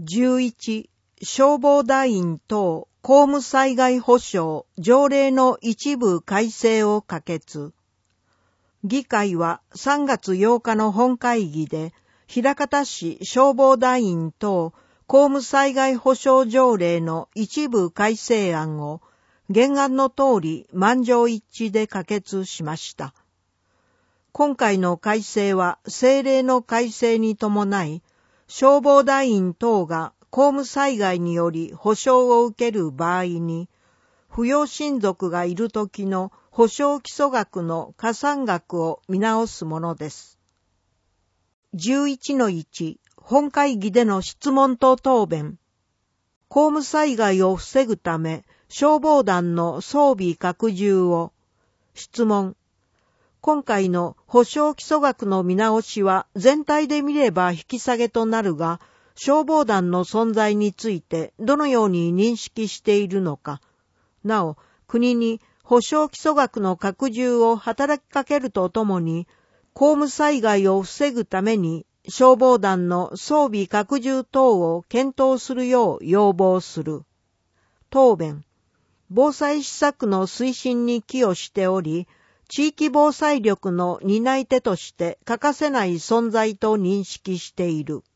11、消防団員等公務災害保障条例の一部改正を可決。議会は3月8日の本会議で、枚方市消防団員等公務災害保障条例の一部改正案を原案の通り満場一致で可決しました。今回の改正は政令の改正に伴い、消防団員等が公務災害により保障を受ける場合に、扶養親族がいる時の保障基礎額の加算額を見直すものです。11-1、本会議での質問と答弁。公務災害を防ぐため、消防団の装備拡充を。質問。今回の保障基礎額の見直しは全体で見れば引き下げとなるが、消防団の存在についてどのように認識しているのか。なお、国に保障基礎額の拡充を働きかけるとともに、公務災害を防ぐために消防団の装備拡充等を検討するよう要望する。答弁。防災施策の推進に寄与しており、地域防災力の担い手として欠かせない存在と認識している。